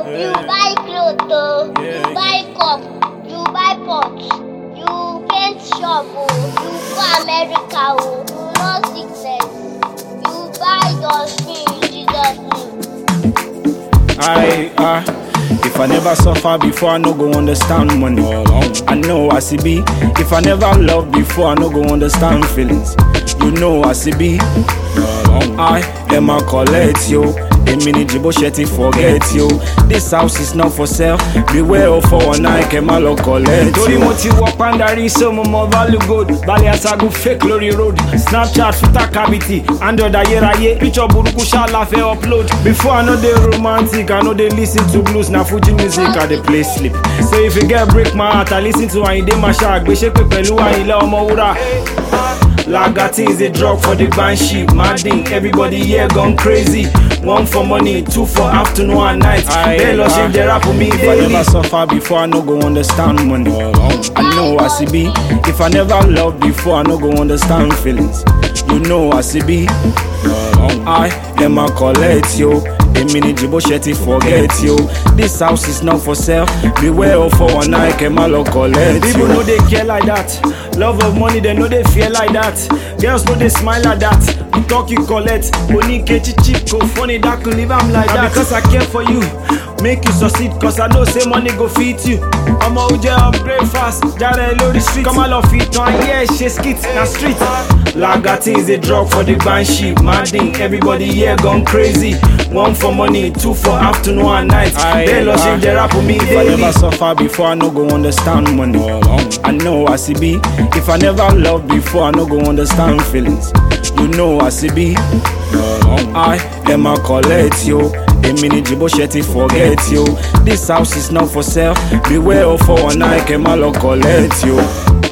You buy clothes, you buy cup, you buy pots, you paint shop, you go America, you know sickness, you buy dustbin, Jesus name. If I never suffer before, I no go understand money. I know I see be. If I never love before, I no go understand feelings. You know I see be. I am a collect you. A mini jibo shetty forget you. This house is not for sale. Beware of for one night, Kemalo collect you. Tori moti walk pandari so mo value good. Bali asagu fake glory road. Snapchat filter cavity. Ando da ye picture buruku shala fe upload. Before I know they romantic, I know they listen to blues. Na Fuji music I they play sleep. So if you get break my heart, I listen to Ayinde Mashak. Be shake pelu Ayinle Omowura. Lagati is a drug for the banshee. Madding, everybody here gone crazy. 1 for money, 2 for afternoon and night. They lost in the rap for me If daily. I never suffer before, I no go understand money. I know I see be. If I never love before, I no go understand feelings. You know I see be. I am a collect you. A mini jibo shetty forget you. This house is not for sale. Beware of for one night, Kemalo collect you. People know they care like that. Love of money, they know they fear like that. Girls know they smile like that. You talk, you collect. Only kechi cheap, go funny, that could live I'm like that. Because I care for you, make you succeed. Cause I know say money go feed you. I'm a uje on breakfast, jare low the street. Come along feet on, yeah, she skits na street. Lagati is a drug for the banshee. Madding, everybody here gone crazy. 1 for money, 2 for afternoon and night. They lost in the rap for me If I daily. never suffer before, I no go understand money. I know I see be. If I never love before, I no go understand feelings. You know I see be. I am a collect you. A mini jibo shetty forget you. This house is not for sale. Beware of for one night, Kemalo collect you.